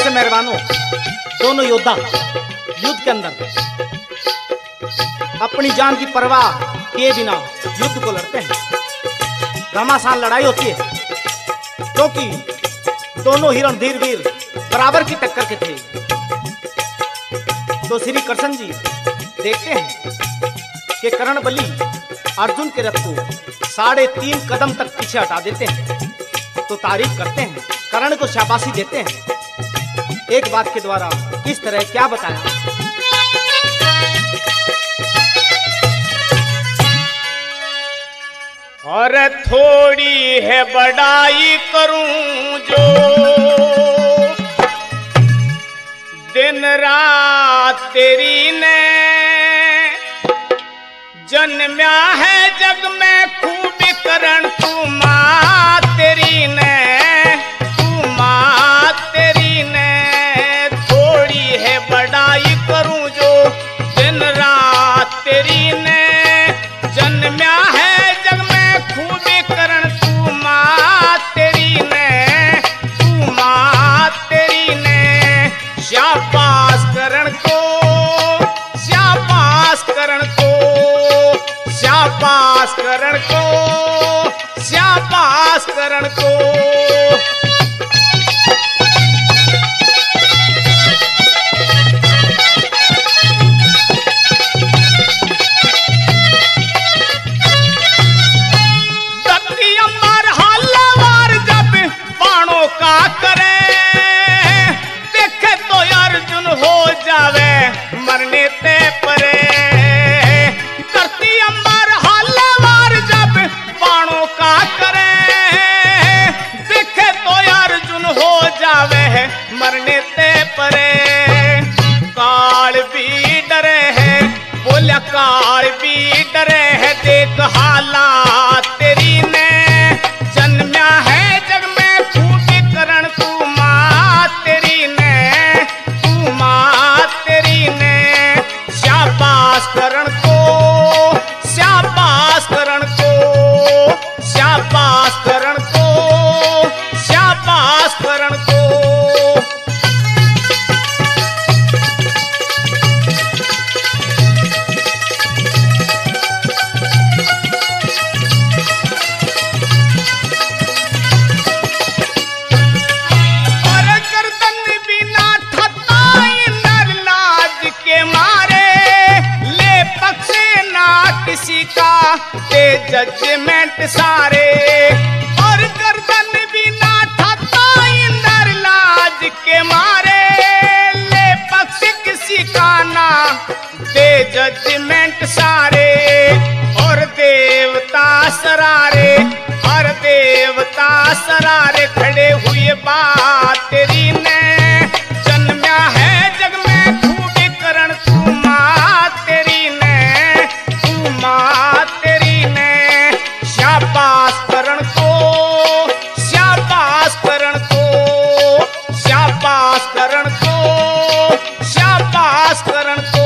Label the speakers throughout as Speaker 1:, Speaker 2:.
Speaker 1: कैसर मेहरबानो दोनों योद्धा युद्ध के अंदर अपनी जान की परवाह किए बिना युद्ध को लड़ते हैं। घमासान लड़ाई होती है क्योंकि दोनों ही रणधीर वीर बराबर की टक्कर के थे। तो श्री कृष्ण जी देखते हैं कि कर्ण बलि अर्जुन के रथ को 3.5 कदम तक पीछे हटा देते हैं। तो तारीफ करते हैं, कर्ण को शाबाशी देते हैं। एक बात के द्वारा किस तरह क्या बताया।
Speaker 2: और थोड़ी है बड़ाई करूं जो दिन रात तेरी ने जन्म्या है जग में खूब करण तू मां तेरी ने, तू मां तेरी ने। थोड़ी है बड़ाई करूं जो दिन रात तेरी ने जन्म्या है जग में खूब करण तू मां तेरी ने, तू मां तेरी ने। शाबाश करण को, शाबाश करण को, शाबाश करण को, शाबाश करण को। धरती अंबर हल्लावार जब बाणों का करे देखे तो अर्जुन हो जावे मरने ते परे। धरती अंबर हल्लावार जब बाणों का करे देखे तो अर्जुन हो जावे मरने ते परे। काल भी डरे है, बोला काल भी डरे है, देख हालात तेरी ने जन्म्या है जग में खूब करण तू मां तेरी ने, तू मां तेरी ने। शाबाश करण को, शाबाश करण को, शाबाश करण को, शाबाश करण को। किसी का ते जजमेंट सारे और गर्दन भी ना ठाता इंदर लाज के मारे। ले पक्ष किसी का ना दे जजमेंट सारे और देवता सरारे, और देवता सरारे खड़े हुए बात तेरी ने जन्म्या है जग में खूब करण तू मां तेरी ने, मां तेरी ने। शाबाश करण को, शाबाश करण को, शाबाश करण को, शाबाश करण को।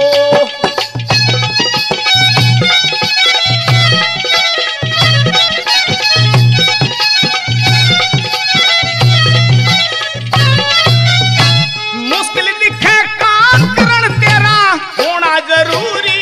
Speaker 2: मुश्किल दिखे काम करण तेरा होना जरूरी,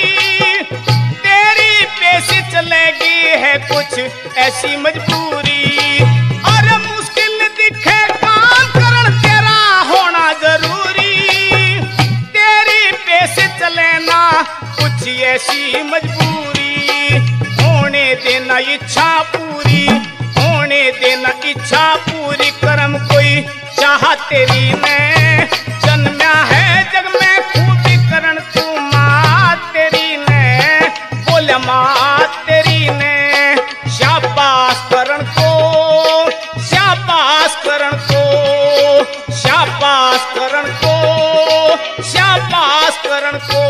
Speaker 2: चलेगी है कुछ ऐसी मजबूरी। और मुश्किल दिखे काम करण तेरा होना जरूरी, तेरी पेश चले ना कुछ ऐसी मजबूरी। होने देना इच्छा पूरी, होने देना इच्छा पूरी। कर्म कोई चाह तेरी ने जन्म्या है जग में खूब करण तू मां तेरी ने, बोले मां तेरी ने। शाबाश करण को, शाबाश करण को, शाबाश करण को, शाबाश करण को।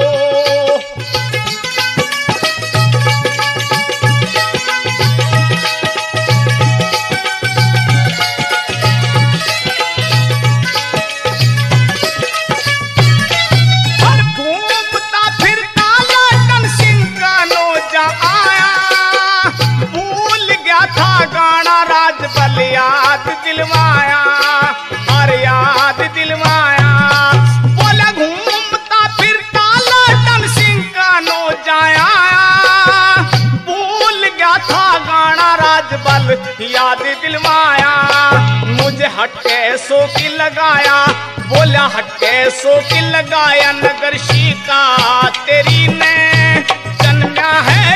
Speaker 2: जब याद दिलवाया, मुझे हटके सो की लगाया, बोला हटके सो की लगाया, नगर शिका तेरी ने जन्मा है